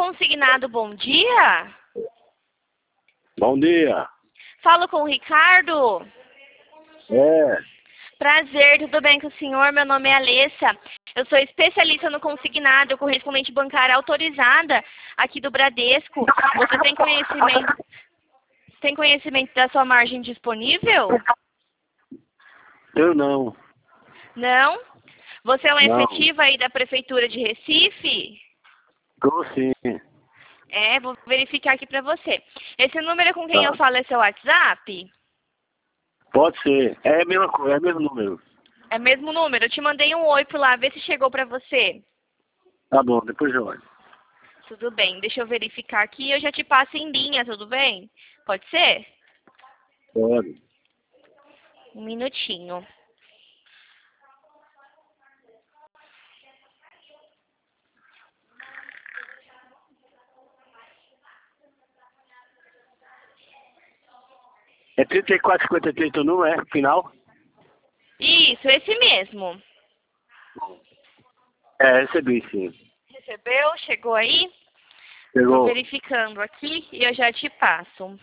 Consignado, bom dia. Bom dia. Falo com o Ricardo. É. Prazer, tudo bem com o senhor? Meu nome é Alessa. Eu sou especialista no consignado, correspondente bancária autorizada aqui do Bradesco. Você tem conhecimento da sua margem disponível? Eu não. Não? Você é um Não. efetivo aí da Prefeitura de Recife? Tô sim. É, vou verificar aqui pra você. Esse número com quem Tá. eu falo é seu WhatsApp? Pode ser. É a mesma coisa, é o mesmo número. É o mesmo número? Eu te mandei um oi por lá, vê se chegou pra você. Tá bom, depois eu olho. Tudo bem, deixa eu verificar aqui e eu já te passo em linha, tudo bem? Pode ser? Pode. Um minutinho. É 3453 teu número, é? Final? Isso, esse mesmo. É, recebi sim. Recebeu? Chegou aí? Tô Pegou. verificando aqui e eu já te passo.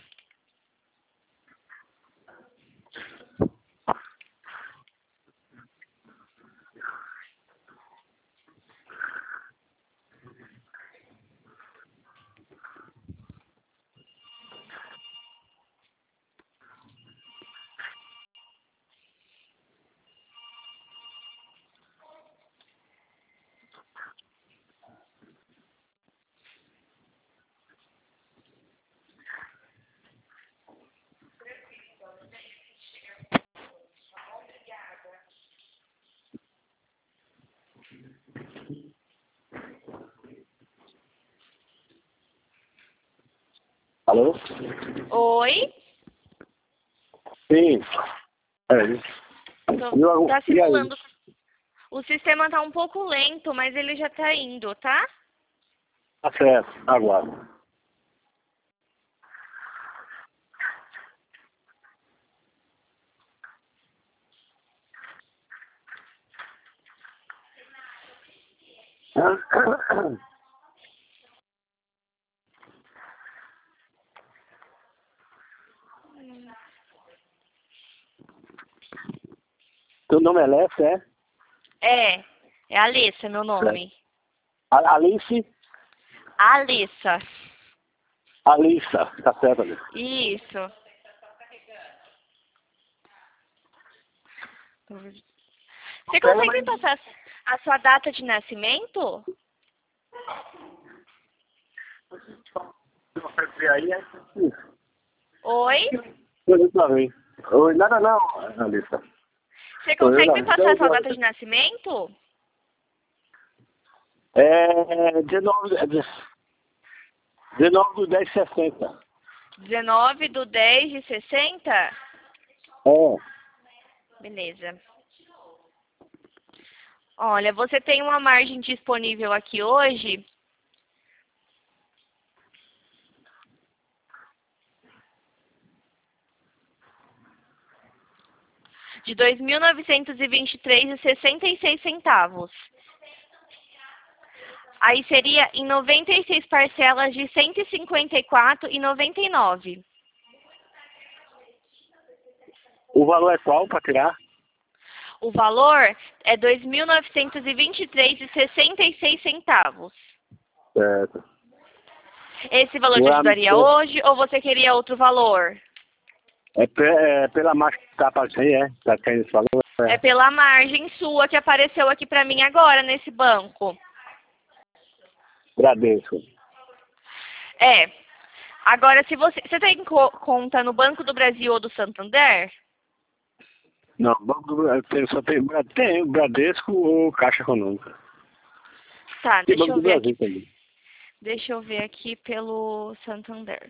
Alô? Oi? Sim. Tá simulando. O sistema tá um pouco lento, mas ele já tá indo, tá? Tá certo, aguardo. Teu nome é Lessa, é? É Alessa, meu nome. Alice? Alessa. Alissa, tá certo, Alice. Isso. Você consegue me passar a sua data de nascimento? Oi? Oi, nada não, Alissa. Você consegue me passar a sua data de nascimento? É 19/10/60. 19/10/60? É. Beleza. Olha, você tem uma margem disponível aqui hoje de R$ 2.923,66. Aí seria em 96 parcelas de R$ 154,99. O valor é qual para tirar? O valor é R$ 2.923,66. Certo. Esse valor te ajudaria hoje ou você queria outro valor? Pela marca que tá aparecendo aí, é? Tá caindo esse valor? É pela margem sua que apareceu aqui pra mim agora nesse banco. Bradesco. É. Agora, se você tem conta no Banco do Brasil ou do Santander? Não, Banco do Brasil só tem Bradesco ou Caixa Econômica. Tá, Tem deixa Banco eu do ver Brasil aqui. também. Deixa eu ver aqui pelo Santander.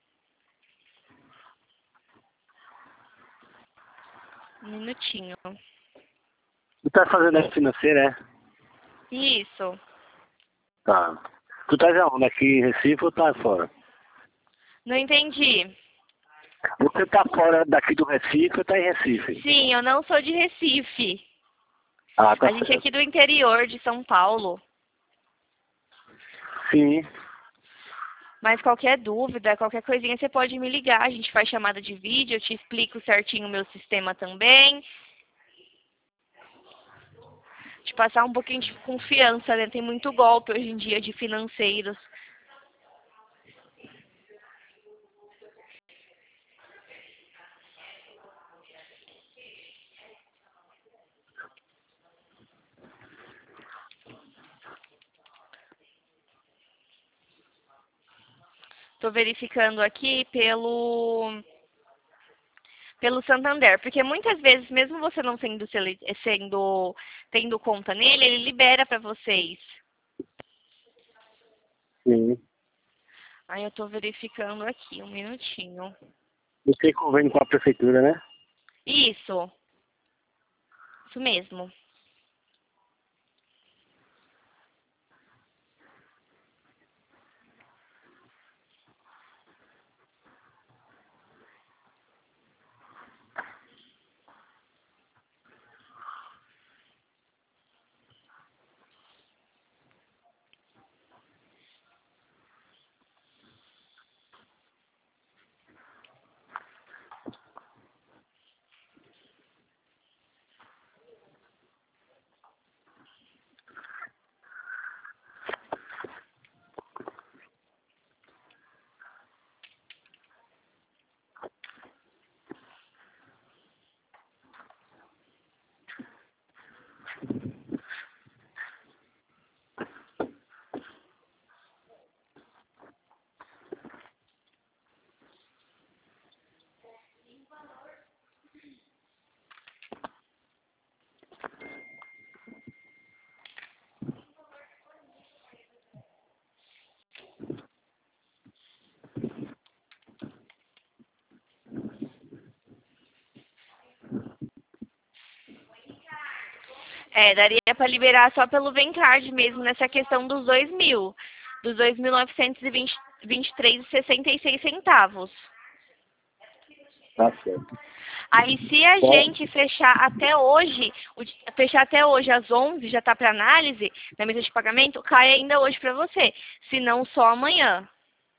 Um minutinho. Tu tá fazendo a financeira, é? Isso. Tá. Tu tá já onde? Aqui em Recife ou tá fora? Não entendi. Você tá fora daqui do Recife ou tá em Recife? Sim, eu não sou de Recife. Ah, tá A gente é certo. aqui do interior de São Paulo. Sim. Mas qualquer dúvida, qualquer coisinha, você pode me ligar. A gente faz chamada de vídeo, eu te explico certinho o meu sistema também. Te passar um pouquinho de confiança, né? Tem muito golpe hoje em dia de financeiros. Estou verificando aqui pelo Santander, porque muitas vezes, mesmo você não tendo conta nele, ele libera para vocês. Sim. Aí eu estou verificando aqui, um minutinho. Você convênio com a prefeitura, né? Isso mesmo. Daria para liberar só pelo Vencard mesmo, nessa questão dos 2.000. Dos 2.923,66 centavos. Tá certo. Aí se a Bom, gente fechar até hoje às 11, já está para análise, na mesa de pagamento, cai ainda hoje para você. Se não, só amanhã.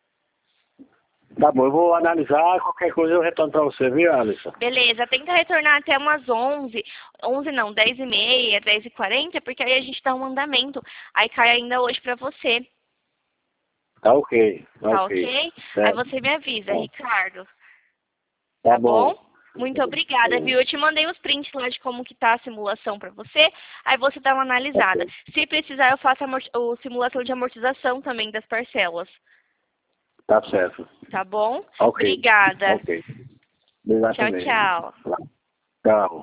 tá bom, eu vou analisar, qualquer coisa eu retorno pra você, viu, Alisson? Beleza, tenta retornar até umas 11. 11 não, 10h30, 10h40, porque aí a gente dá um andamento. Aí cai ainda hoje para você. Tá ok, Tá ok? certo. Aí você me avisa, Tá. Ricardo. Tá Tá bom? bom. Muito obrigada, viu? Eu te mandei os prints lá de como que tá a simulação para você. Aí você dá uma analisada. Ok. Se precisar, eu faço a simulação de amortização também das parcelas. Tá certo. Tá bom? Ok. Obrigada. Ok. Obrigado Tchau, também. tchau. Tchau.